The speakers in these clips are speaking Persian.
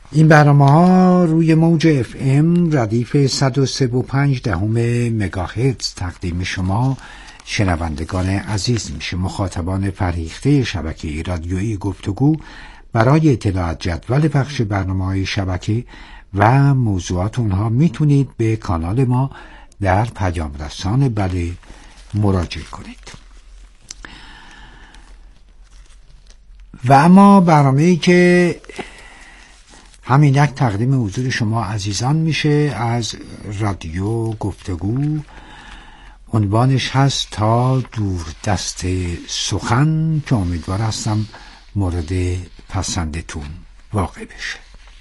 این برنامه‌ها روی موج FM ردیف 103.5 مگاهرتز تقدیم شما شنوندگان عزیز میشه. مخاطبان فرهیخته شبکه رادیویی گفتگو برای اطلاع جدول پخش برنامه‌های شبکه و موضوعات اونها میتونید به کانال ما در پیام رسان بله مراجعه کنید. و اما برنامه‌ای که همینک تقدیم حضور شما عزیزان میشه از رادیو گفتگو، عنوانش هست تا دور دست سخن، که امیدوار هستم مورد پسندتون واقع بشه.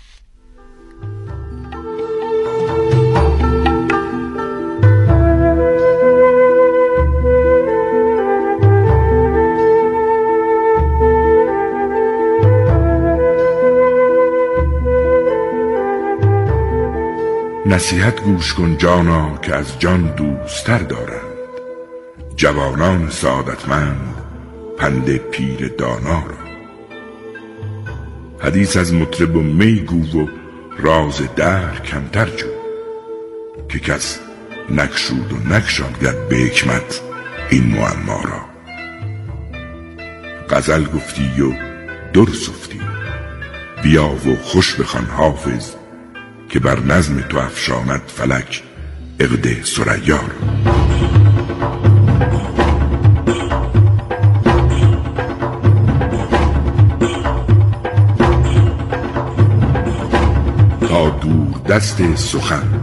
نصیحت گوش کن جانا که از جان دوستر دارند، جوانان سعادتمند پند پیر دانا را. حدیث از مطرب و می گو و راز دهر کمتر جو، که کس نگشود و نگشاید به حکمت این معما را. غزل گفتی و در سفتی، بیا و خوش بخوان حافظ، که بر نظم تو افشاند فلک عقد ثریا را. تا دور دست سخن.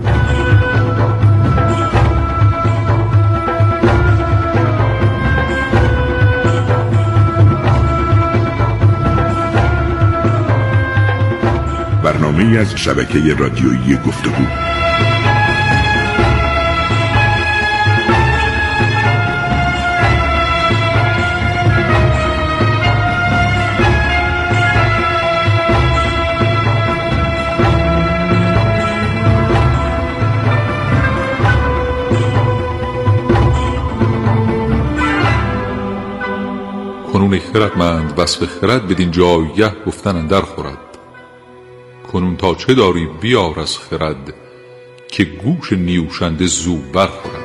برنامه‌ای از شبکه رادیویی گفتگو. کنون خردمند وصف خرد بدین جایگه گفتن اندر خورد. کنون تا چه داری بیار از خرد، که گوش نیوشنده زو برخورد.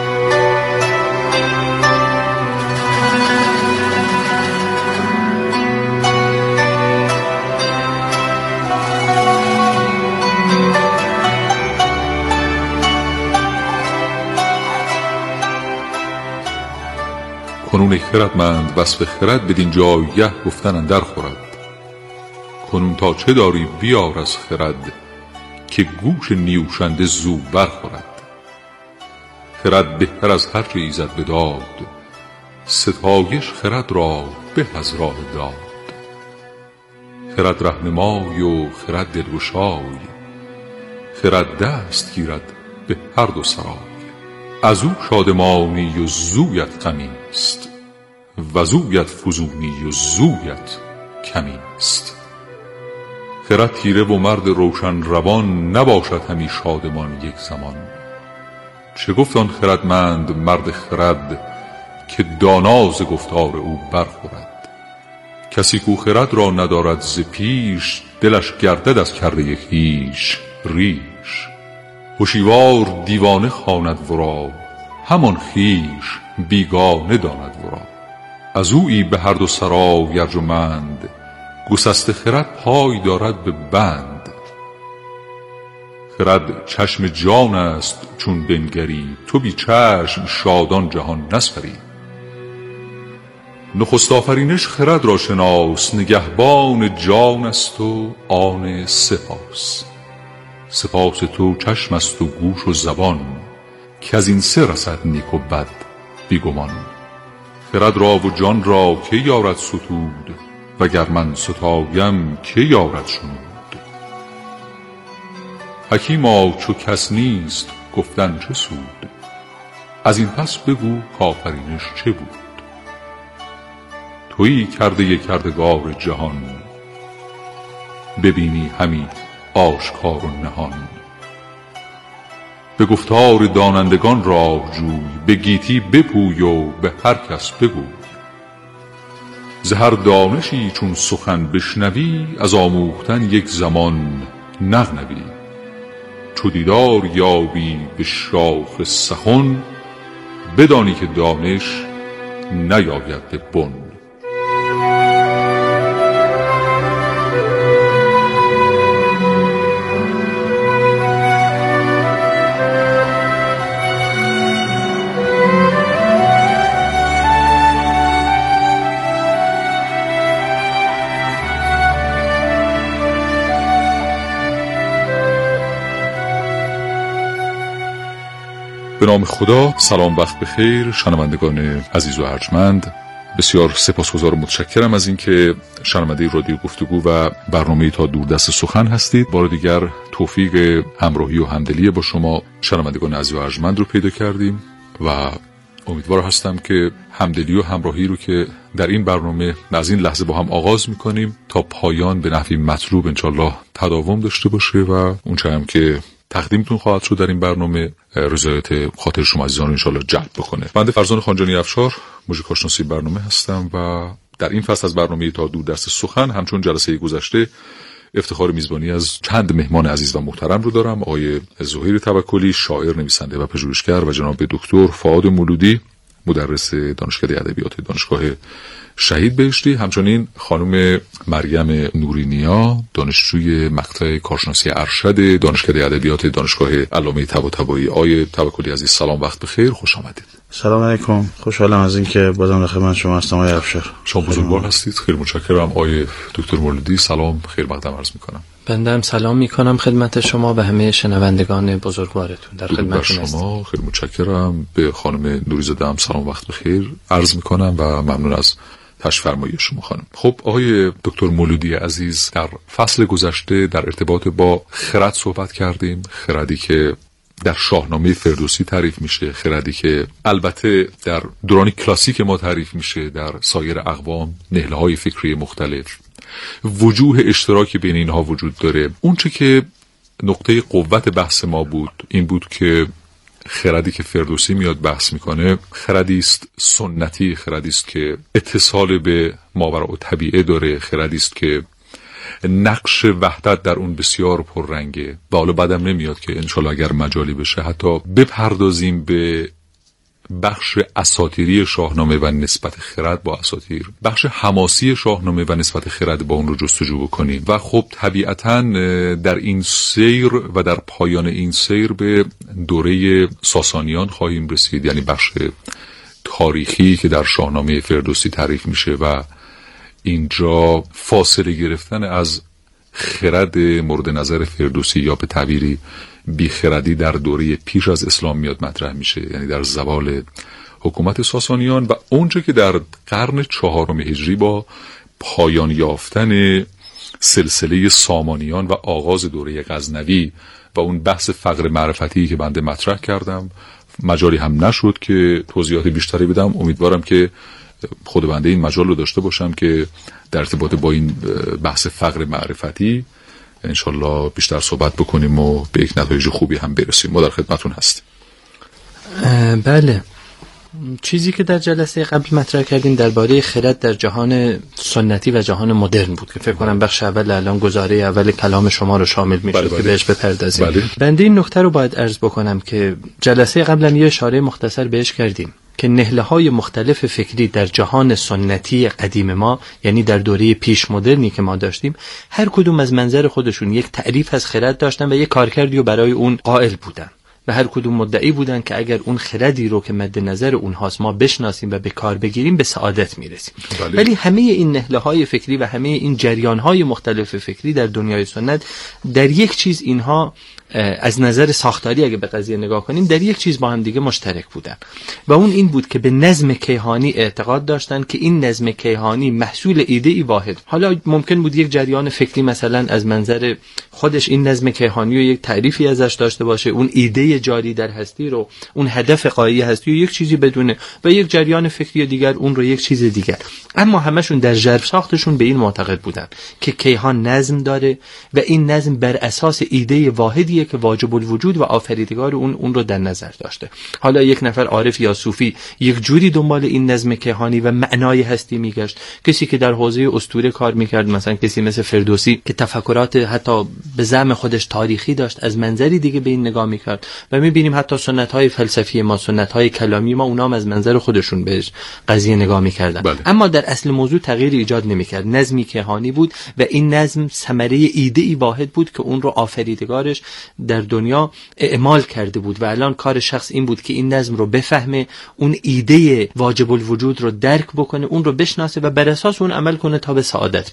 کنون خردمند وصف خرد بدین جایگه گفتن اندر خورد. کنون تا چه داری بیار از خرد، که گوش نیوشنده زو برخورد. خرد بهتر از هر چه ایزد بداد، ستایش خرد را به از راه داد. خرد رهنمای و خرد دلگشای، خرد دست گیرد به هر دو سرای. از او شادمانی و زویت غمیست، و زویت فزونی و زویت کمیست. خرد تیره و مرد روشن روان، نباشد همی شادمان یک زمان. چه گفت آن خردمند مرد خرد، که دانا ز گفتار او برخورد. کسی کو خرد را ندارد ز پیش، دلش گردد از کرده خویش ریش. هوشیوار دیوانه خواند ورا، همان خویش بیگانه داند ورا. از اویی به هر دو سرای ارجمند، گسسته خرد پای دارد به بند. خرد چشم جان است چون بنگری، تو بی چشم شادان جهان نسپری. نخست آفرینش خرد را شناس، نگهبان جان است و آن سپاس. سپاس تو چشم است و گوش و زبان، که از این سه رسد نیک و بد بیگمان. خرد را و جان را که یارد ستود، وگر من ستایم که یارد شنود. حکیما چو کس نیست گفتن چه سود، از این پس بگو کآفرینش چه بود. تویی کرده کردگار جهان، ببینی همی آشکار و نهان. به گفتار دانندگان راه جوی، به گیتی بپوی و به هر کس بگوی. ز هر دانشی چون سخن بشنوی، از آموختن یک زمان نغنوی. چو دیدار یابی به شاخ سخن، بدانی که دانش نیاید به بن. به نام خدا. سلام، وقت بخیر شنوندگان عزیز و ارجمند. بسیار سپاسگزار و متشکرم از اینکه شنونده رادیو گفتگو و برنامه تا دوردست سخن هستید. بار دیگر توفیق همراهی و همدلی با شما شنوندگان عزیز و ارجمند رو پیدا کردیم و امیدوار هستم که همدلی و همراهی رو که در این برنامه از این لحظه با هم آغاز میکنیم تا پایان به نحوی مطلوب انشالله تداوم داشته باشه و اونچه هم که تقدیمتون خواهد شد در این برنامه رضایت خاطر شما عزیزان انشالله جلب بکنه. بنده فرزان خانجانی افشار، موزیک کارشناسی برنامه هستم و در این فصل از برنامه تا دوردست سخن همچون جلسه گذشته افتخار میزبانی از چند مهمان عزیز و محترم رو دارم. آقای زهیر توکلی، شاعر، نویسنده و پژوهشگر، و جناب دکتر فؤاد مولودی، مدرس دانشکده ادبیات دانشگاه شهید بهشتی. همچنین خانم مریم نورینیا، دانشجوی مقطع کارشناسی ارشد دانشکده ادبیات دانشگاه علامه طباطبایی. آقای توکلی عزیز سلام، وقت بخیر، خوش آمدید. سلام علیکم، خوشحالم از اینکه بازم در خدمت شما هستم آقای افشار. شما بزرگوار هستید، خیلی متشکرم. آقای دکتر مولودی سلام، خیر مقدم عرض میکنم. بنده هم سلام میکنم خدمت شما و همه شنوندگان بزرگوارتون. در خدمتتون هستم. شما خیلی متشکرم. به خانم نوریزاده هم سلام، وقت بخیر عرض میکنم و ممنون از تشریف فرمایی شما خانم. خب آقای دکتر مولودی عزیز، در فصل گذشته در ارتباط با خرد صحبت کردیم. خردی که در شاهنامه فردوسی تعریف میشه، خردی که البته در دوران کلاسیک ما تعریف میشه، در سایر اقوام نهله‌های فکری مختلف، وجوه اشتراکی بین اینها وجود داره. اونچه که نقطه قوت بحث ما بود این بود که خردی که فردوسی میاد بحث میکنه خردی است سنتی، خردی است که اتصال به ماوراء طبیعه داره، خردی است که نقش وحدت در اون بسیار پررنگه. و حالا بعدم نمیاد که انشالله اگر مجالی بشه حتی بپردازیم به بخش اساطیری شاهنامه و نسبت خرد با اساطیر، بخش حماسی شاهنامه و نسبت خرد با اون رو جستجو بکنیم. و خب طبیعتاً در این سیر و در پایان این سیر به دوره ساسانیان خواهیم رسید، یعنی بخش تاریخی که در شاهنامه فردوسی تعریف میشه و اینجا فاصله گرفتن از خرد مورد نظر فردوسی یا به تعبیری بیخردی در دوره پیش از اسلام میاد مطرح میشه، یعنی در زوال حکومت ساسانیان و اونجا که در قرن 4 هجری با پایان یافتن سلسله سامانیان و آغاز دوره غزنوی و اون بحث فقر معرفتی که بنده مطرح کردم، مجالی هم نشد که توضیحات بیشتری بدم. امیدوارم که خود بنده این مجال رو داشته باشم که در ارتباط با این بحث فقر معرفتی انشالله بیشتر صحبت بکنیم و به یک نتایج خوبی هم برسیم. ما در خدمتون هستیم. بله، چیزی که در جلسه قبل مطرح کردیم درباره خرد در جهان سنتی و جهان مدرن بود که فکر کنم بخش اول الان گزاره اول کلام شما رو شامل میشه که بهش بپردازیم. بنده این نکته رو باید عرض بکنم که جلسه قبلا یه اشاره مختصر بهش کردیم که نهله‌های مختلف فکری در جهان سنتی قدیم ما، یعنی در دوره پیش مدرنی که ما داشتیم، هر کدوم از منظر خودشون یک تعریف از خرد داشتن و یک کارکردی رو برای اون قائل بودن و هر کدوم مدعی بودن که اگر اون خردی رو که مد نظر اونهاست ما بشناسیم و به کار بگیریم به سعادت میرسیم. ولی همه این نهله‌های فکری و همه این جریان‌های مختلف فکری در دنیای سنت در یک چیز اینها از نظر ساختاری اگه به قضیه نگاه کنیم در یک چیز با هم دیگه مشترک بودن و اون این بود که به نظم کیهانی اعتقاد داشتن که این نظم کیهانی محصول ایده‌ای واحد. حالا ممکن بود یک جریان فکری مثلا از منظر خودش این نظم کیهانی رو یک تعریفی ازش داشته باشه، اون ایده جاری در هستی رو، اون هدف غایی هستی رو یک چیزی بدونه و یک جریان فکری دیگر اون رو یک چیز دیگر. اما همشون در ژرف ساختشون به این معتقد بودن که کیهان نظم داره و این نظم بر اساس ایده واحدی الهیه که واجب الوجود و آفریدگار اون رو در نظر داشته. حالا یک نفر عارف یا صوفی یک جوری دنبال این نظم کیهانی و معنای هستی میگشت، کسی که در حوزه اسطوره کار میکرد، مثلا کسی مثل فردوسی که تفکرات حتی به زعم خودش تاریخی داشت، از منظری دیگه به این نگاه میکرد. و میبینیم حتی سنت‌های فلسفی ما، سنت‌های کلامی ما، اونام از منظر خودشون بهش قضیه نگاه میکردن. بله. اما در اصل موضوع تغییر ایجاد نمیکرد، نظمی کیهانی بود و این نظم ثمره ایده‌ای واحد بود که اون رو آفریدگارش در دنیا اعمال کرده بود و الان کار شخص این بود که این نظم رو بفهمه، اون ایده واجب الوجود رو درک بکنه، اون رو بشناسه و بر اساس اون عمل کنه تا به سعادت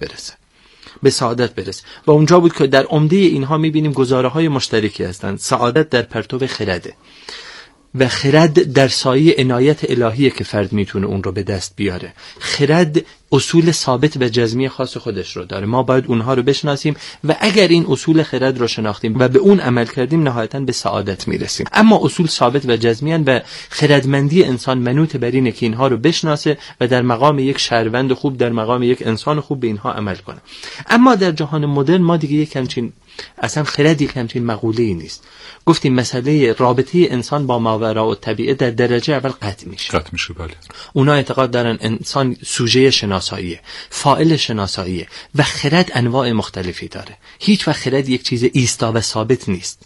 برسه. و اونجا بود که در عمده اینها میبینیم گزاره‌های مشترکی هستند. سعادت در پرتو خرده و خرد در سایه عنایت الهیه که فرد میتونه اون رو به دست بیاره. خرد اصول ثابت و جزمی خاص خودش رو داره، ما باید اونها رو بشناسیم و اگر این اصول خرد رو شناختیم و به اون عمل کردیم نهایتاً به سعادت میرسیم. اما اصول ثابت و جزمی هستند و خردمندی انسان منوط بر اینه که اینها رو بشناسه و در مقام یک شهروند خوب، در مقام یک انسان خوب به اینها عمل کنه. اما در جهان مدرن ما دیگه یک همچین اصلا خرد یک همچین مقوله‌ای نیست. گفتیم مسئله رابطه انسان با ماوراء الطبیعه در درجه اول قطع میشه. بله. اونا اعتقاد دارن انسان سوژه شناساییه، فاعل شناساییه و خرد انواع مختلفی داره. هیچ وقت خرد یک چیز ایستا و ثابت نیست.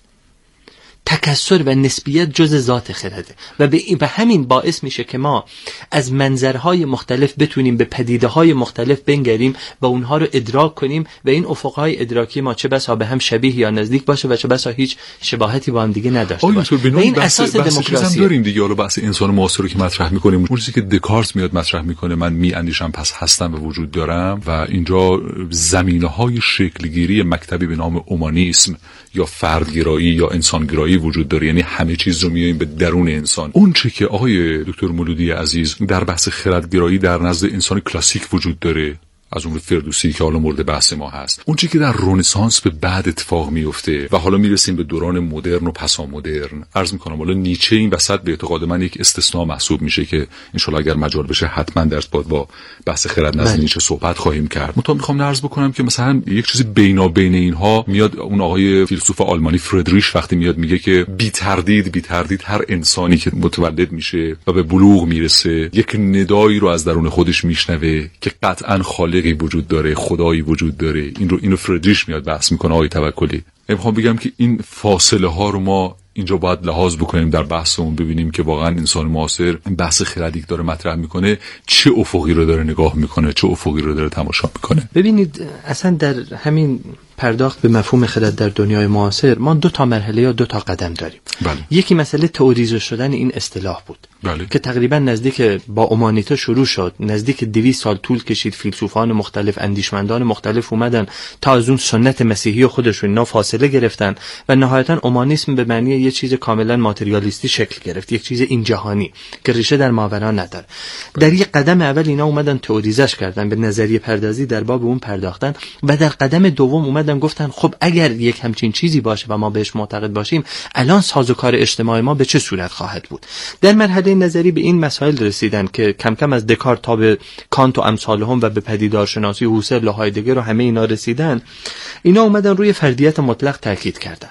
تکثر و نسبیت جز ذات خرده و به همین باعث میشه که ما از منظرهای مختلف بتونیم به پدیده‌های مختلف بنگریم و اونها رو ادراک کنیم و این افقهای ادراکی ما چه بسا به هم شبیه یا نزدیک باشه و چه بسا هیچ شباهتی با هم دیگه نداشته باشه. و این اساس دموکراسی داریم دیگه. حالا بحث انسان معاصر رو که مطرح می‌کنیم، اون چیزی که دکارت میاد مطرح می‌کنه، من می‌اندیشم پس هستم و وجود دارم، و اینجا زمینه‌های شکلگیری مکتبی به نام اومانیسم یا فردگرایی یا انسانگرایی وجود داره. یعنی همه چیز رو میاریم به درون انسان. اون چیزی که آقای دکتر مولودی عزیز در بحث خردگرایی در نزد انسان کلاسیک وجود داره، از اون فردوسی که حالا مورد بحث ما هست، اون چیزی که در رنسانس به بعد اتفاق میفته و حالا میرسیم به دوران مدرن و پسا مدرن. عرض میکنم حالا نیچه این وسط به اعتقاد من یک استثناء محسوب میشه که ان شاء الله اگر مجال بشه حتما درس با بحث خرد نزد نیچه صحبت خواهیم کرد. من میخوام عرض بکنم که مثلا یک چیزی بینابین اینها میاد. اون آقای فیلسوف آلمانی فردریش وقتی میاد میگه که بی تردید هر انسانی که متولد میشه و به بلوغ میرسه یک ندایی رو از درون خودش میشنوه که قطعاً خالقی وجود داره، خدایی وجود داره. اینو فردریش میاد بحث میکنه. آقای توکلی، میخوام بگم که این فاصله ها رو ما اینجا باید لحاظ بکنیم در بحثمون، ببینیم که واقعا انسان معاصر بحث خردی داره مطرح میکنه، چه افقی رو داره نگاه میکنه، چه افقی رو داره تماشا میکنه. ببینید اصلا در همین پرداخت به مفهوم خرد در دنیای معاصر ما 2 مرحله یا 2 قدم داریم. بله. یکی مسئله تئوریزه شدن این اصطلاح بود. بله. که تقریبا نزدیک با اومانیته شروع شد، نزدیک 200 سال طول کشید، فیلسوفان مختلف، اندیشمندان مختلف اومدن تا از اون سنت مسیحی خودشون اینا فاصله گرفتن و نهایتا اومانیسم به معنی یه چیز کاملا ماتریالیستی شکل گرفت، یک چیز این جهانی که ریشه در ماورا نداره. در یک قدم اول اینا اومدن تئوریزش کردن، به نظریه پردازی در باب اون پرداختن و در قدم دوم اومدن گفتن خب اگر یک همچین چیزی باشه و ما بهش معتقد باشیم، الان سازوکار اجتماع ما به چه صورت خواهد بود. در مرحله نظری به این مسائل رسیدن که کم کم از دکارت تا به کانت و امثالهم و به پدیدارشناسی هوسل و هایدگر و همه اینا رسیدن. اینا اومدن روی فردیت مطلق تاکید کردن.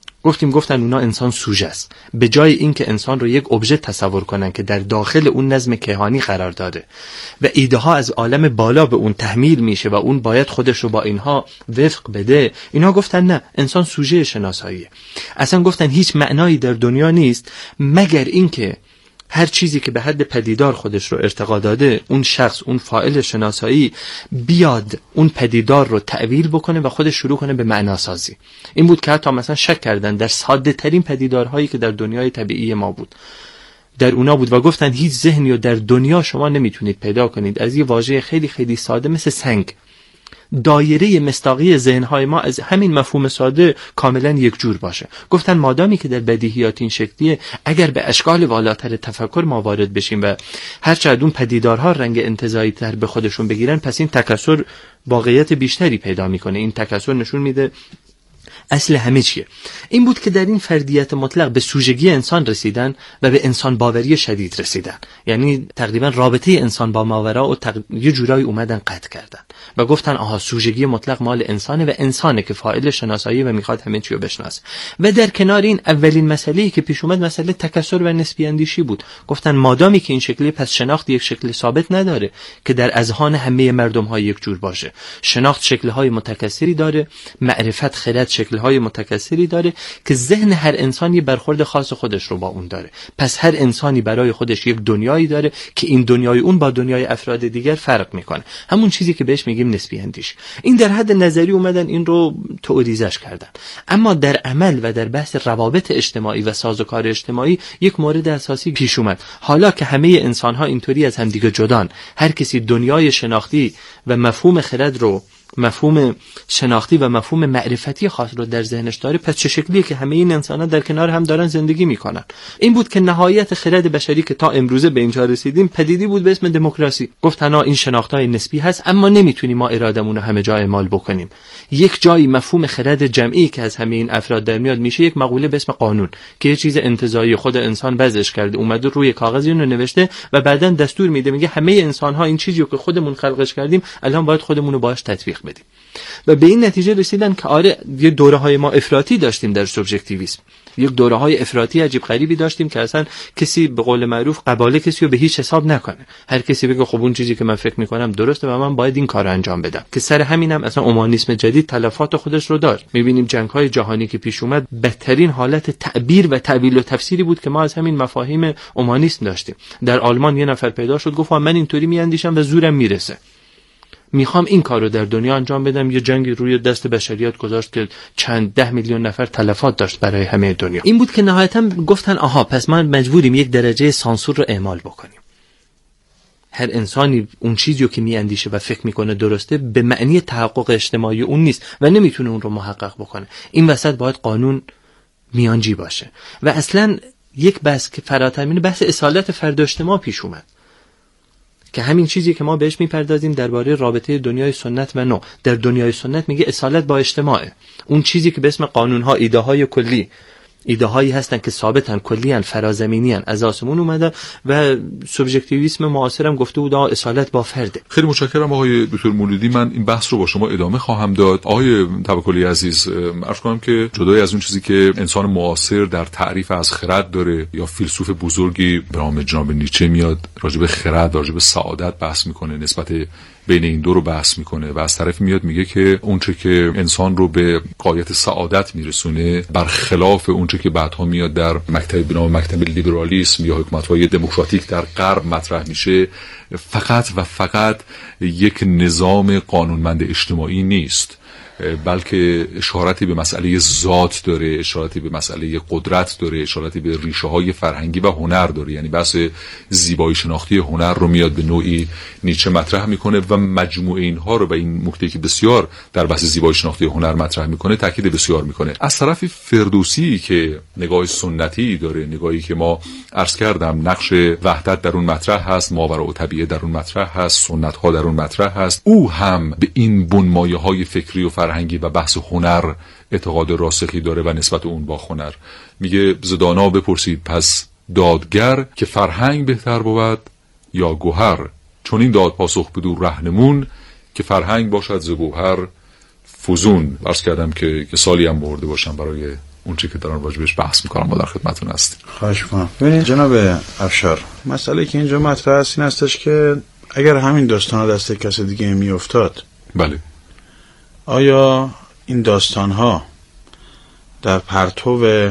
گفتن اونا انسان سوژه است، به جای اینکه انسان رو یک ابژه تصور کنن که در داخل اون نظم کیهانی قرار داره و ایده ها از عالم بالا به اون تحمیل میشه و اون باید خودش رو با اینها وفق بده، اینا گفتن نه، انسان سوژه شناساییه. اصلا گفتن هیچ معنایی در دنیا نیست مگر اینکه هر چیزی که به حد پدیدار خودش رو ارتقا داده، اون شخص، اون فاعل شناسایی بیاد اون پدیدار رو تعویل بکنه و خودش شروع کنه به معناسازی. این بود که حتی مثلا شک کردن در ساده ترین پدیدارهایی که در دنیای طبیعی ما بود، در اونا بود و گفتن هیچ ذهنی رو در دنیا شما نمیتونید پیدا کنید از یه واژه خیلی خیلی ساده مثل سنگ. دایره مصداقی ذهن‌های ما از همین مفهوم ساده کاملا یک جور باشه. گفتن مادامی که در بدیهیات این شکلیه، اگر به اشکال والاتر تفکر ما وارد بشیم و هرچند اون پدیدارها رنگ انتزاعی تر به خودشون بگیرن، پس این تکثر واقعیت بیشتری پیدا میکنه. این تکثر نشون میده اصل همه چیه این بود که در این فردیت مطلق به سوژگی انسان رسیدن و به انسان باوری شدید رسیدن. یعنی تقریبا رابطه انسان با ماورا و یه جورایی اومدن قطع کردن و گفتن آها سوژگی مطلق مال انسانه و انسانه که فاعل شناسایی و میخواد همه چی رو بشناسه. و در کنار این اولین مسئله‌ای که پیش اومد مسئله تکثر و نسبی اندیشی بود. گفتن مادامی که این شکلی پس شناخت یک شکل ثابت نداره که در اذهان همه مردم ها یک جور باشه. شناخت شکل‌های متکثری داره، معرفت خرد شکل‌های متکثری داره که ذهن هر انسانی برخورد خاص خودش رو با اون داره. پس هر انسانی برای خودش یک دنیایی داره که این دنیای اون با دنیای افراد دیگر فرق میکنه. همون چیزی که بهش میگیم نسبی اندیش. این در حد نظری اومدن این رو تئوریزش کردن. اما در عمل و در بحث روابط اجتماعی و سازوکار اجتماعی یک مورد اساسی پیش اومد. حالا که همه انسان‌ها اینطوری از همدیگه جدان، هر کسی دنیای شناختی و مفهوم خرد رو، مفهوم شناختی و مفهوم معرفتی خاص رو در ذهنش داره، پس چه شکلیه که همه این انسان‌ها در کنار هم دارن زندگی میکنن. این بود که نهایت خرد بشری که تا امروزه به اینجا رسیدیم پدیدی بود به اسم دموکراسی. گفتن این شناخت‌های نسبی هست اما نمیتونیم ما ارادمون رو همه جا اعمال بکنیم. یک جایی مفهوم خرد جمعی که از همه این افراد در میاد میشه یک مقوله به اسم قانون که یه چیز انتزاعی خود انسان وضعش کرده، اومده روی کاغذی اون رو نوشته و بعداً دستور میده، میگه همه انسان‌ها این چیزی رو که خودمون خلقش کردیم الان باید خودمون رو باهاش تطبیق بدیم. و به این نتیجه رسیدن که آره یه دوره‌های ما افراطی داشتیم در سوبژکتیویسم، یک دوره‌های افراطی عجیب غریبی داشتیم که اصلا کسی به قول معروف قباله کسی رو به هیچ حساب نکنه. هر کسی بگه خب اون چیزی که من فکر می‌کنم درسته و من باید این کارو انجام بدم، که سر همینم اصلا اومانیسم جدید تلفات خودش رو داشت. می‌بینیم جنگ‌های جهانی که پیش اومد بدترین حالت تعبیر و تعویل و تفسیری بود که ما از همین مفاهیم اومانیسم داشتیم. در آلمان یه نفر پیدا شد گفت من اینطوری میاندیشم و زورم میرسه، میخوام این کار رو در دنیا انجام بدم. یه جنگی روی دست بشریت گذاشت که چند 10 میلیون نفر تلفات داشت برای همه دنیا. این بود که نهایتاً گفتن آها پس ما مجبوریم یک درجه سانسور رو اعمال بکنیم. هر انسانی اون چیزی رو که میاندیشه و فکر میکنه درسته به معنی تحقق اجتماعی اون نیست و نمیتونه اون رو محقق بکنه. این وسط باید قانون میانجی باشه. و اصلاً یک بحث که فراتر میره بحث اصالت فرد و اجتماع پیش اومد که همین چیزی که ما بهش میپردازیم درباره رابطه دنیای سنت و نو. در دنیای سنت میگه اصالت با اجتماعه. اون چیزی که به اسم قانونها، ایده‌های کلی، ایده‌هایی هستن که ثابتن، کلیان، فرازمینیان، از آسمون اومدن و سوبژکتیویسم معاصرم گفته بود اصالت با فرده. خیلی متشکرم آقای دکتر مولودی. من این بحث رو با شما ادامه خواهم داد. آقای توکلی عزیز، عرض کنم که جدای از اون چیزی که انسان معاصر در تعریف از خرد داره، یا فیلسوف بزرگی به نام جناب نیچه میاد راجع به خرد، راجع به سعادت بحث میکنه، نسبت بین این دو رو بحث میکنه و از طرف میاد میگه که اونچه که انسان رو به غایت سعادت میرسونه برخلاف اونچه که بعدها میاد در مکتب به نام مکتب لیبرالیسم یا حکومت‌های دموکراتیک در غرب مطرح میشه، فقط و فقط یک نظام قانونمند اجتماعی نیست، بلکه اشارتی به مسئله ذات داره، اشارتی به مسئله قدرت داره، اشارتی به ریشه های فرهنگی و هنر داره. یعنی بحث زیبایی شناختی هنر رو میاد به نوعی نیچه مطرح میکنه و مجموعه اینها رو، و این نکته که بسیار در بحث زیبایی شناختی هنر مطرح میکنه، تاکید بسیار میکنه. از طرف فردوسی که نگاه سنتی داره، نگاهی که ما عرض کردم نقش وحدت در اون مطرح هست، ماورا و طبیعه در اون مطرح هست، سنت ها در اون مطرح هست، او هم به این بنمایه های فکری و فرهنگی و بحث هنر اعتقاد راسخی داره و نسبت اون با هنر میگه زدانا بپرسید پس دادگر که فرهنگ بهتر بود یا گوهر، چون این داد پاسخ بدو رهنمون که فرهنگ باشد ز گوهر فزون. عرض کردم که سالی هم برده باشم برای اون چیزی که دارن راجبش بحث میکنم. ما در خدمتتون هستیم. خواهش می‌کنم. ببینید جناب افشار، مسئله که اینجا مطرح است این هستش که اگر همین داستانا دست کس دیگه میافتاد، بله، آیا این داستان‌ها در پرتو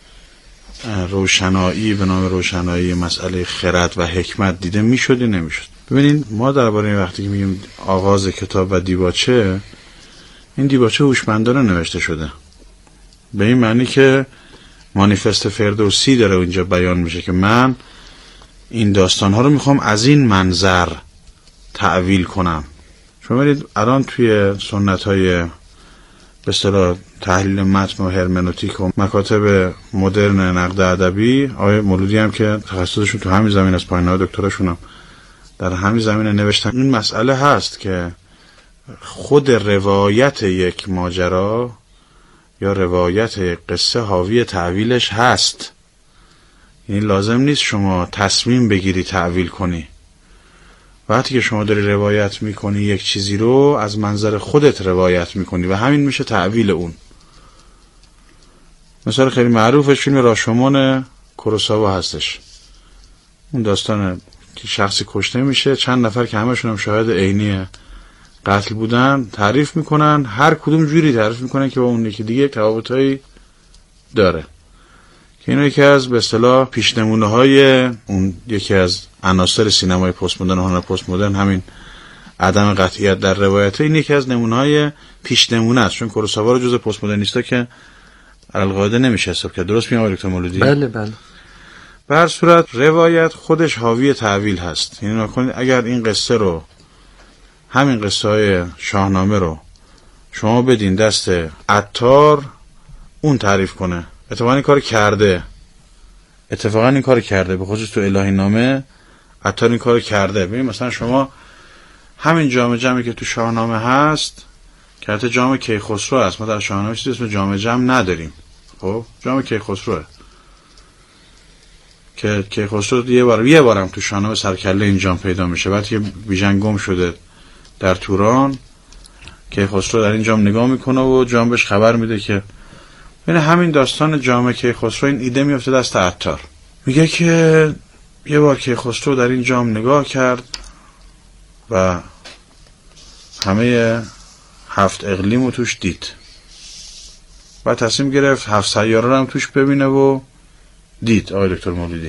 روشنایی به نام روشنایی مسئله خرد و حکمت دیده میشد یا نمیشد؟ ببینید ما درباره این وقتی که میگیم آغاز کتاب و دیباچه، این دیباچه هوشمندانه نوشته شده، به این معنی که مانیفست فردوسی داره اینجا بیان میشه که من این داستان‌ها رو میخوام از این منظر تعویل کنم. شما برید الان توی سنت‌های به اصطلاح تحلیل متن و هرمنوتیک و مکاتب مدرن نقد ادبی، آقای مولودی هم که تخصصشون تو همین زمین از پایان‌های دکتراشون هم در همین زمینه نوشتن، این مسئله هست که خود روایت یک ماجرا یا روایت قصه حاوی تأویلش هست. یعنی لازم نیست شما تصمیم بگیری تأویل کنی. وقتی که شما داری روایت میکنی یک چیزی رو، از منظر خودت روایت میکنی و همین میشه تأویل اون. مثال خیلی معروفش فیلم راشومون کوروساوا هستش. اون داستان که شخصی کشته میشه، چند نفر که همشون هم شاهد عینی قتل بودن تعریف میکنن، هر کدوم جوری تعریف میکنن که با اون یکی دیگه تفاوتایی داره. که اینو یکی از به اصطلاح پیشنمونه های اون یکی از عناصر سینمای پست مدرن و هنر پست مدرن همین عدم قطعیت در روایت. این یکی از نمونه های پیشنمونه است، چون کوروساوا رو جزء پست مدرنیستا که القاعده نمیشه حساب کرد. درست میگم دکتر مولودی؟ بله بله. به هر صورت روایت خودش حاوی تأویل هست. یعنی نکنید اگر این قصه رو، همین قصه های شاهنامه رو شما بدین دست عطار اون تعریف کنه، اتفاقا این کار کرده به خصوص تو الهی نامه عطار این کار کرده. ببین مثلا شما همین جام جمعی که تو شاهنامه هست که حتی جام کیخسرو هست، ما در شاهنامه چیزی اسم جام جمع نداریم. خب جام کیخسروه که کیخسرو یه بارم تو شاهنامه سرکله این جام پیدا میشه. وقتی که بیژن گم شده در توران، کیخسرو در این جام نگاه میکنه و جام بهش خبر میده که ببین همین داستان جام کیخسرو، این ایده میفته دست عطار. میگه که یه بار کیخسرو در این جام نگاه کرد و همه 7 اقلیم رو توش دید و تصمیم گرفت 7 سیاره رو هم توش ببینه و دید. آقای دکتر مولودی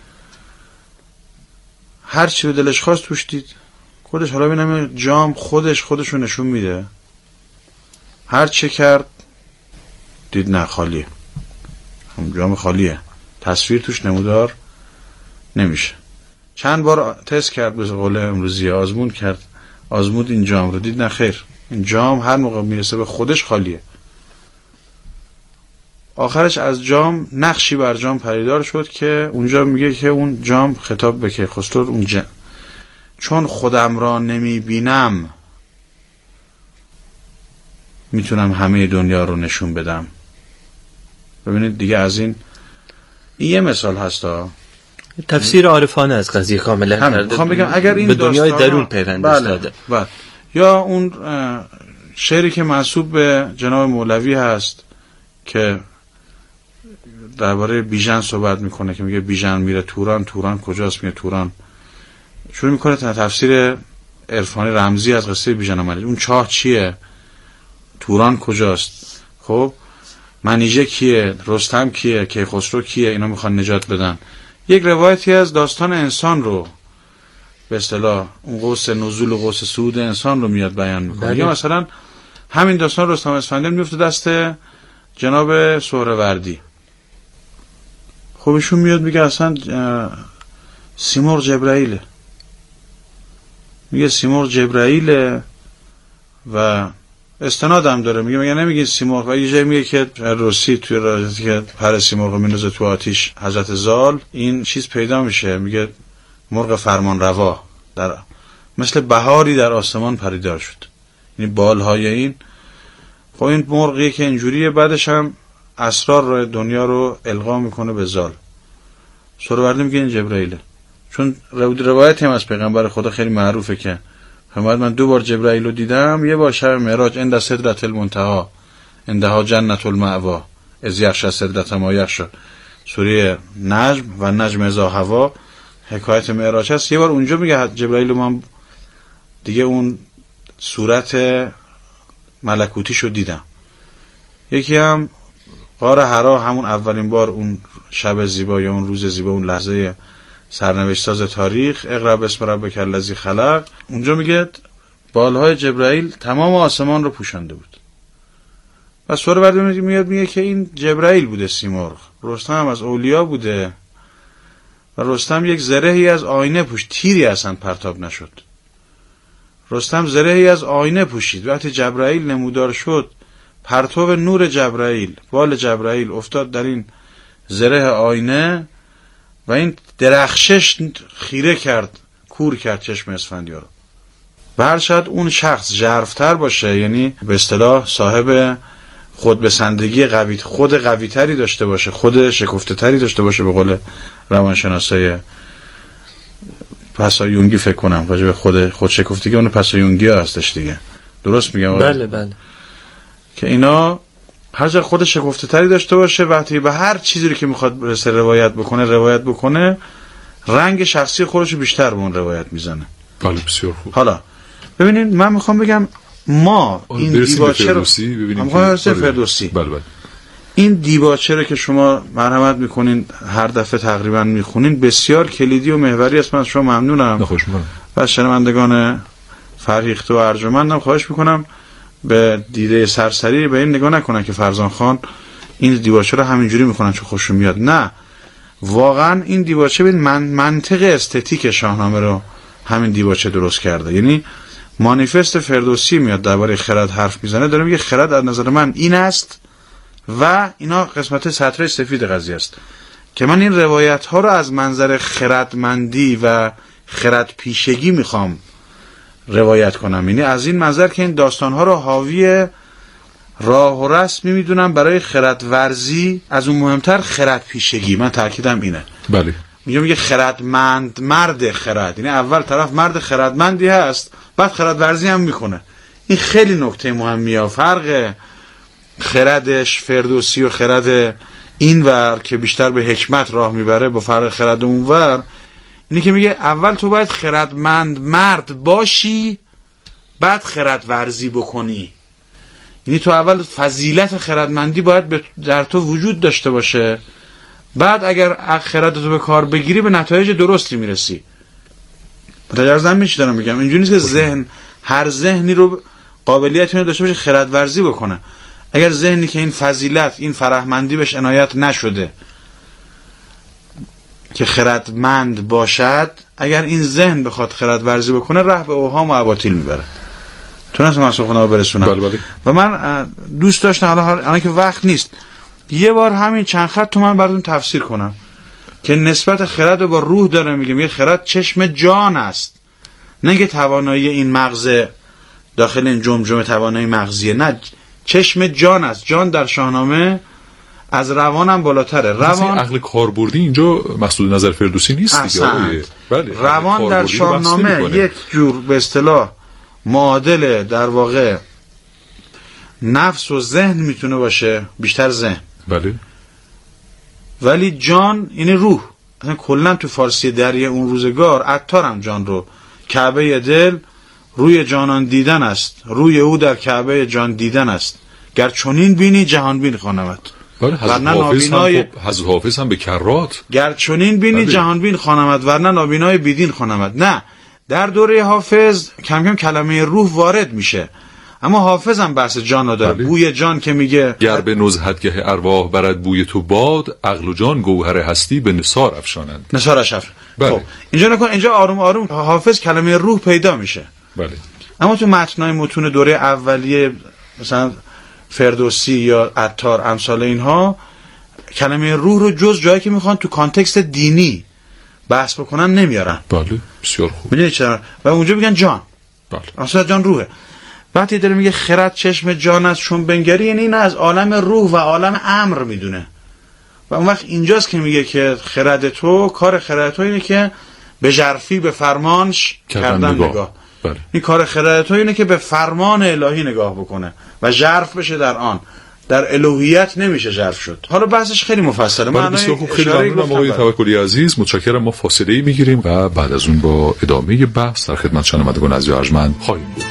هر چی رو دلش خواست توش دید. خودش حالا ببینم جام خودشو نشون میده، هر چه کرد دید نه خالیه، هم جام خالیه، تصویر توش نمودار نمیشه. چند بار تست کرد، به قول امروزی آزمود این جام رو، دید نه خیر، این جام هر موقع میرسه به خودش خالیه. آخرش از جام نقشی بر جام پدیدار شد که اونجا میگه که اون جام خطاب به کیخسرو، اون چون خودم را نمیبینم میتونم همه دنیا رو نشون بدم. ببینید دیگه از این یه مثال هستا، تفسیر عارفانه از قضیه کاملا کرده. میخوام بگم اگر این به دنیای درون پیوند داده. بله. یا اون شعری که منسوب به جناب مولوی هست که درباره بیژن صحبت میکنه که میگه بیژن میره توران کجاست؟ میگه توران. شروع میکنه تفسیر عرفانی رمزی از قصه بیژن آمده. اون چاه چیه؟ توران کجاست؟ خب منیژه کیه؟ رستم کیه؟ کیخسرو کیه؟ اینا میخوان نجات بدن. یک روایتی از داستان انسان رو به اصطلاح اون قوس نزول و قوس صعود انسان رو میاد بیان میکنه. یا مثلا همین داستان رستم اسفندیار میفته دست جناب سهروردی. خب ایشون میاد میگه اصلا سیمرغ جبرائیله، میگه سیمرغ جبرائیله و استنادم داره. میگه نمیگه سیمرغ، و یه جایی میگه که روسی توی راجعی که پر سیمرغ میندازه تو آتیش حضرت زال این چیز پیدا میشه، میگه مرغ فرمان روا در مثل بهاری در آسمان پریدار شد. یعنی بالهای این، خب این مرغیه که اینجوریه، بعدش هم اسرار دنیا رو القا میکنه به زال. سهروردی میگه این جبرائیله، چون روایتی هم از پیغمبر خدا خیلی معروفه که فرمود من 2 بار جبرائیل رو دیدم، یه بار شب معراج عند سدرة المنتهی عندها جنة المأوی اذ یغشی سدرة ما یغشی، سوره نجم و نجم اذا هوا حکایت معراج هست. یه بار اونجا میگه جبرائیل من دیگه اون صورت ملکوتیشو دیدم. یکی هم غار حرا، همون اولین بار اون شب زیبا یا اون روز زیبا، اون لحظه سرنوشت ساز تاریخ، اقرا باسم ربک الذی خلق، اونجا میگه بالهای جبرائیل تمام آسمان رو پوشانده بود. و سهروردی میگه که این جبرائیل بوده سیمرغ. رستم هم از اولیا بوده و رستم یک زرهی از آینه پوشید، تیری اصلا پرتاب نشد. رستم زرهی از آینه پوشید. وقتی جبرائیل نمودار شد، پرتاب نور جبرائیل، بال جبرائیل افتاد در این زره آینه و این درخشش خیره کرد، کور کرد چشم اسفندیار. هر شاید اون شخص ژرف‌تر باشه، یعنی به اصطلاح صاحب خودبسندگی قوی، خود قوی تری داشته باشه، خود شکفته تری داشته باشه، به قول روانشناسای پسایونگی فکر کنم راجع به خود شکفتگی اون پسایونگی هستش دیگه، درست میگم؟ بله. که اینا هر جا خود شکفته تری داشته باشه، وقتی به هر چیزی رو که میخواد برسه روایت بکنه رنگ شخصی خودش رو بیشتر به اون روایت میزنه. بله بسیار خوب. حالا ببینید من میخوام بگم ما این دیباچه رو فردوسی بله. این دیباچه رو که شما مرحمت میکنین هر دفعه تقریبا میخونین بسیار کلیدی و محوری است. من از شما ممنونم و شنوندگان فرهیخته و ارجمندم خواهش میکنم به دیده سرسری به این نگاه نکنن که فرزان خان این دیباچه رو همینجوری میخونن چون خوششون میاد. نه، واقعا این دیباچه ببین منطق استتیک شاهنامه رو همین دیباچه درست کرده. یعنی مانیفست فردوسی میاد درباره خرد حرف میزنه، داره میگه خرد از نظر من این است و اینا قسمت سطر سفید قضیه است که من این روایت ها رو از منظر خردمندی و خرد پیشگی میخوام روایت کنم. یعنی از این منظر که این داستان ها رو حاوی راه و رسمی میدونم برای خرد ورزی، از اون مهمتر خرد پیشگی. من تاکیدم اینه. بله. میگه خردمند، مرد خرد، یعنی اول طرف مرد خردمندی هست بعد خرد ورزی هم میکنه. این خیلی نکته مهمیه. فرق خردش فردوسی و خرد اینور که بیشتر به حکمت راه میبره با فرق خرد اونور اینی که میگه اول تو باید خردمند مرد باشی بعد خرد ورزی بکنی. یعنی تو اول فضیلت خردمندی باید در تو وجود داشته باشه، بعد اگر خردتو به کار بگیری به نتایج درستی میرسی. متجرزم میشه دارم میگم اینجوری نیست که ذهن هر ذهنی رو قابلیت داشته باشه خرد ورزی بکنه. اگر ذهنی که این فضیلت این فرهمندی بهش عنایت نشده که خردمند باشد، اگر این ذهن بخواد خرد ورزی بکنه راه به اوهام و اباطیل میبره. تونستم من سخنرانی برسونم. بله. و من دوست داشتم الان که وقت نیست یه بار همین چند خط تو من براتون تفسیر کنم که نسبت خرد رو با روح داره میگه. میگه خرد چشم جان است، نه که توانایی این مغز داخل این جمجمه توانایی مغزیه، نه، چشم جان است. جان در شاهنامه از روانم بالاتره. روان عقل کاربردی اینجا مقصود نظر فردوسی نیست دیگه. بله. روان در شاهنامه یک جور به اصطلاح معادل در واقع نفس و ذهن میتونه باشه، بیشتر ذهن. بله. ولی جان یعنی روح. اصلا کلا تو فارسی دری اون روزگار عطارم جان رو کعبه دل روی جانان دیدن است، روی او در کعبه جان دیدن است، گر چنین بینی جهان بین خوانمت. بله. حضرت حافظ هم به کرات گر چنین بینی جهان بین خوانمت ورنه نابینای بیدین خوانمت. نه، در دوره حافظ کم کم کلمه روح وارد میشه، اما حافظ هم بحث جان رو داره. بله. بوی جان که میگه گر به نزهتگه ارواح برد بوی تو باد، عقل و جان گوهر هستی به نثار افشانند. نثارش افشان. بله. خب اینجا نکن، اینجا آروم آروم حافظ کلمه روح پیدا میشه. بله. اما تو متنای متون دوره اولیه مثلا فردوسی یا عطار امثال اینها کلمه روح رو جز جایی که میخوان تو کانتکست دینی بحث بکنن نمیارن. بله بسیار خوب. میدونید چرا؟ و اونجا میگن جان. بله. اصلا جان روحه. وقتی داره میگه خرد چشم جان است چون بنگری، یعنی این از عالم روح و عالم امر میدونه. و اون وقت اینجاست که میگه که خرد تو، کار خرد تو اینه که به ژرفی به فرمانش کردن نگاه. بله. این کار خرد تو اینه که به فرمان الهی نگاه بکنه و ژرف بشه در آن. در الوهیت نمیشه ژرف شد. حالا بحثش خیلی مفصله. من بسیار خوب، خیلی ممنونم آقای توکلی عزیز. متشکرم. ما فاصله میگیریم و بعد از اون با ادامه بحث در خدمت شنوندگان عزیز و ارجمند خواهیم بود.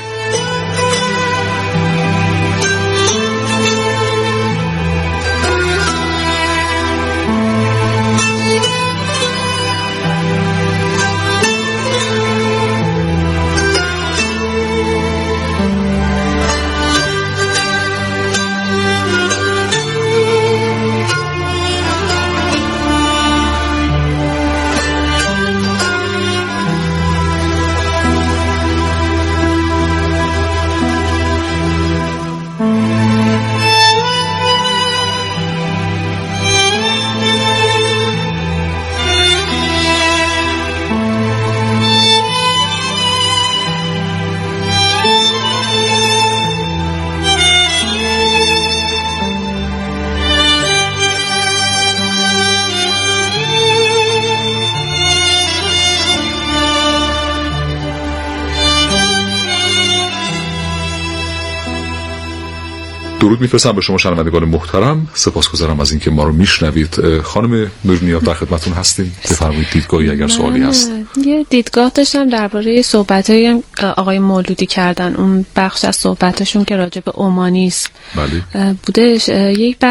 درود میفرستم به شما شنوندگان محترم. سپاسگزارم از اینکه ما رو میشنوید. خانم نورنیا در خدمتتون هستیم. بفرمایید دیدگاهی اگر سوالی هست. یه دیدگاه داشتم درباره صحبت‌های آقای مولودی کردن، اون بخش از صحبتشون که راجع به اومانیسم بله. بودش. یک